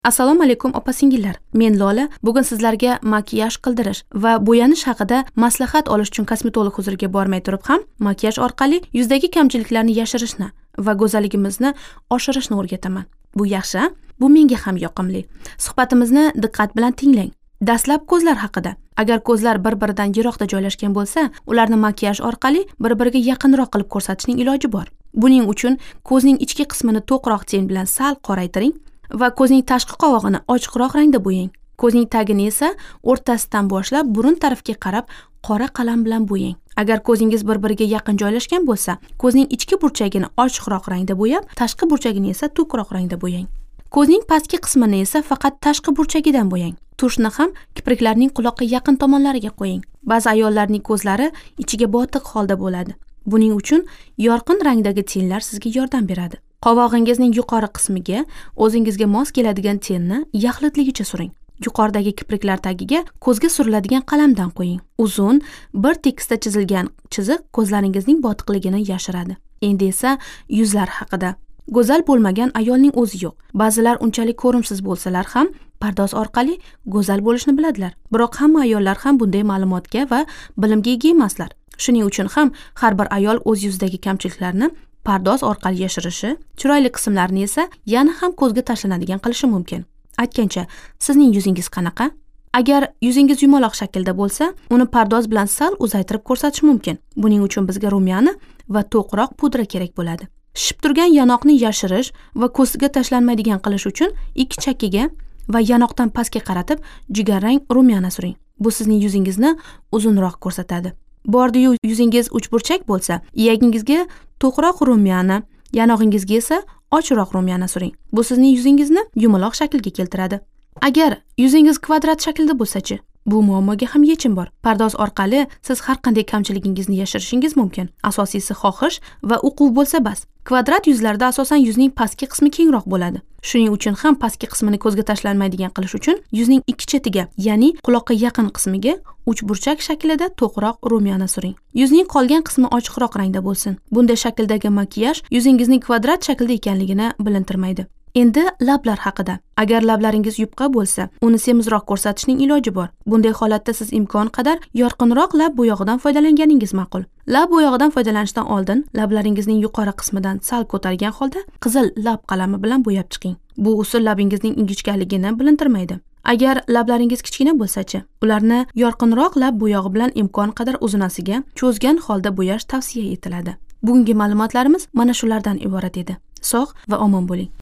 Assalomu alaykum opa-singillar. Men Lola. Bugun sizlarga makiyaj qildirish va bo'yanish haqida maslahat olish uchun kosmetolog huzuriga bormay turib ham makiyaj orqali yuzdagi kamchiliklarni yashirishni va go'zalligimizni oshirishni o'rgataman. Bu yaxshi, bu menga ham yoqimli. Suhbatimizni diqqat bilan tinglang. Dastlab ko'zlar haqida. Agar ko'zlar bir-biridan yiroqda joylashgan bo'lsa, ularni makiyaj orqali bir-biriga yaqinroq qilib ko'rsatishning iloji bor. Buning uchun ko'zning ichki qismini to'qroq ten bilan sal qoraytiring va ko'zning tashqi qovog'ini ochiqroq rangda bo'yang. Ko'zning tagini esa o'rtasidan boshlab burun tarafga qarab qora qalam bilan bo'yang. Agar ko'zingiz bir-biriga yaqin joylashgan bo'lsa, ko'zning ichki burchagini ochiqroq rangda bo'yab, tashqi burchagini esa to'qroq rangda bo'yang. Ko'zning pastki qismini esa faqat tashqi burchagidan bo'yang. Tushni ham kipriklarning quloqqa yaqin tomonlariga qo'ying. Ba'zi ayollarning ko'zlari ichiga botiq holda bo'ladi. Buning uchun yorqin rangdagi tenlar sizga yordam beradi. Qovog'ingizning yuqori qismiga o'zingizga mos keladigan tenni yaxlitligicha suring. Yuqoridagi kipriklar tagiga ko'zga suriladigan qalamdan qo'ying. Uzun, bir tekisda chizilgan chiziq ko'zlaringizning botiqligini yashiradi. Endi esa yuzlar haqida. Go'zal bo'lmagan ayolning o'zi yo'q. Ba'zilar unchalik ko'rimsiz bo'lsalar ham pardoz orqali go'zal bo'lishni biladilar. Biroq hamma ayollar ham bunday ma'lumotga va bilimga ega emaslar. Shuning uchun ham har bir ayol o'z yuzidagi kamchiliklarni pardoz orqali yashirishi, chiroyli qismlarini esa yana ham ko'zga tashlanadigan qilishi mumkin. Aytgancha, sizning yuzingiz qanaqa? Agar yuzingiz yumaloq shaklda bo'lsa, uni pardoz bilan sal uzaytirib ko'rsatish mumkin. Buning uchun bizga rumyani va to'qroq pudra kerak bo'ladi. Shishib turgan yanoqni yashirish va ko'zga tashlanmaydigan qilish uchun ikki chakkiga va yanoqdan pastga qaratib jigarrang rumyana suring. Bu sizning yuzingizni uzunroq ko'rsatadi. Bordi-yu yuzingiz uchburchak bo'lsa, iyagingizga to'qroq rumyana, yanog'ingizga esa ochiqroq rumyana suring. Bu sizning yuzingizni yumaloq shaklga keltiradi. Agar yuzingiz kvadrat shaklda bo'lsa-chi? Bu muammoga ham yechim bor. Pardoz orqali siz har qanday kamchiligingizni yashirishingiz mumkin. Asosiysi xohish va uquv bo'lsa bas. Kvadrat yuzlarda asosan yuzning pastki qismi kengroq bo'ladi. Shuning uchun ham pastki qismini ko'zga tashlanmaydigan qilish uchun yuzning ikki chetiga, ya'ni quloqqa yaqin qismiga uchburchak shaklida to'qroq rumyana suring. Yuzning qolgan qismi ochiqroq rangda bo'lsin. Bunday shakldagi makiyaj yuzingizning kvadrat shaklda ekanligini bilintirmaydi. Endi lablar haqida. Agar lablaringiz yupqa bo'lsa, uni semizroq ko'rsatishning iloji bor. Bunday holatda siz imkon qadar yorqinroq lab bo'yog'idan foydalanganingiz ma'qul. Lab bo'yog'idan foydalanishdan oldin lablaringizning yuqori qismidan sal ko'targan holda qizil lab qalami bilan bo'yab chiqing. Bu usul labingizning ingichkaligini bilintirmaydi. Agar lablaringiz kichkina bo'lsa-chi, ularni yorqinroq lab bo'yog'i bilan imkon qadar uzunasiga cho'zgan holda bo'yash tavsiya etiladi. Bugungi ma'lumotlarimiz mana shulardan iborat edi. Sog' va omon bo'ling.